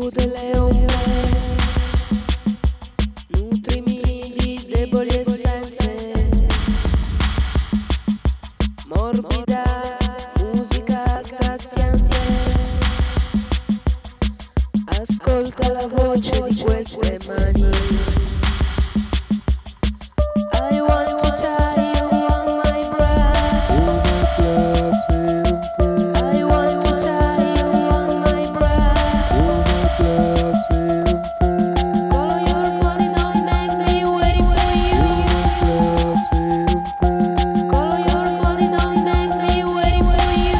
Scude le ombre, nutrimi di deboli essenze, morbida musica straziante, ascolta la voce di queste mani. I want to tie you on my breath. I want to tie you on my breath. Follow your body, don't make me waiting for you. Follow your body, don't make me waiting for you.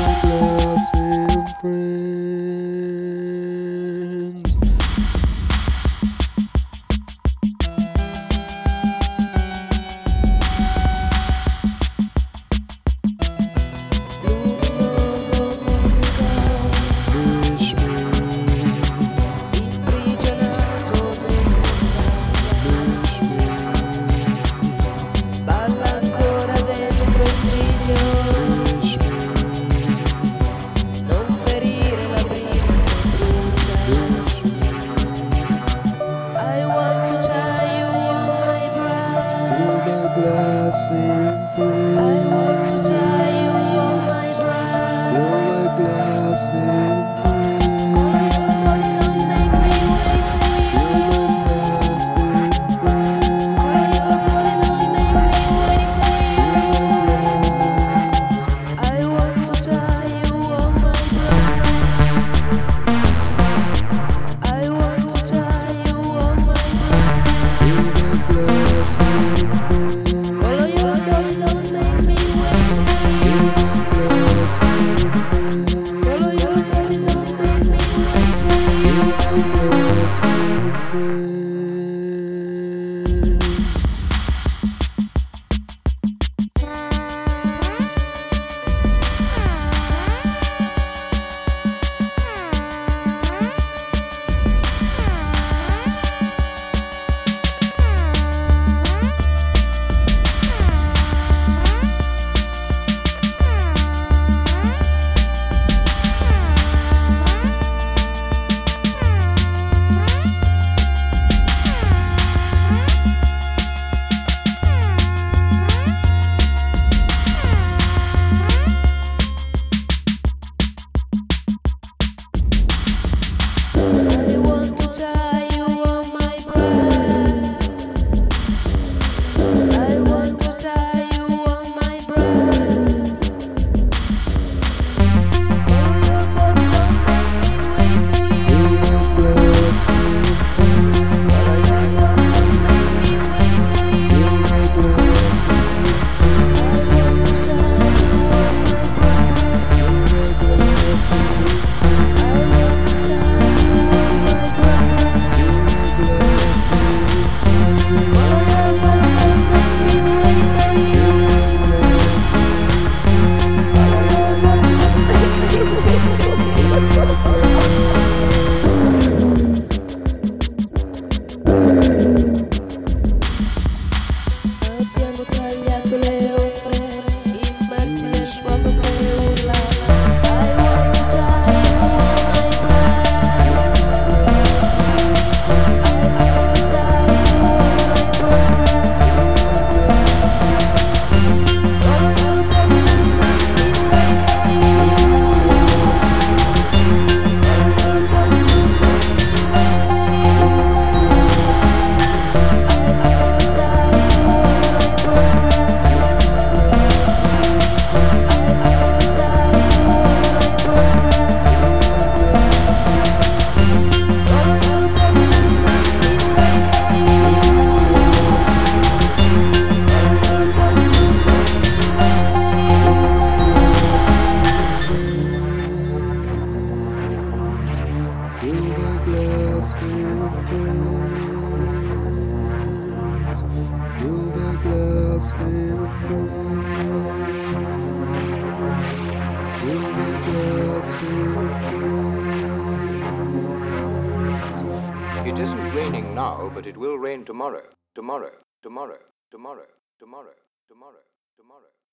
It isn't raining now, but it will rain tomorrow, tomorrow, tomorrow, tomorrow, tomorrow, tomorrow, tomorrow.